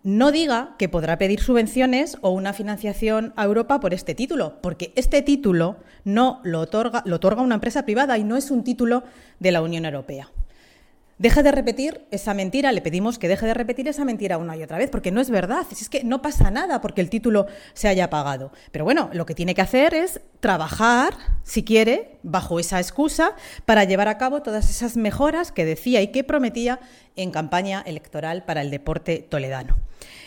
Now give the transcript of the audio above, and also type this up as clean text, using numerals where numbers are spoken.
no diga que podrá pedir subvenciones o una financiación a Europa por este título, porque este título no lo otorga una empresa privada y no es un título de la Unión Europea. Deje de repetir esa mentira, le pedimos que deje de repetir esa mentira una y otra vez, porque no es verdad, es que no pasa nada porque el título se haya pagado. Pero bueno, lo que tiene que hacer es trabajar, si quiere, bajo esa excusa, para llevar a cabo todas esas mejoras que decía y que prometía en campaña electoral para el deporte toledano.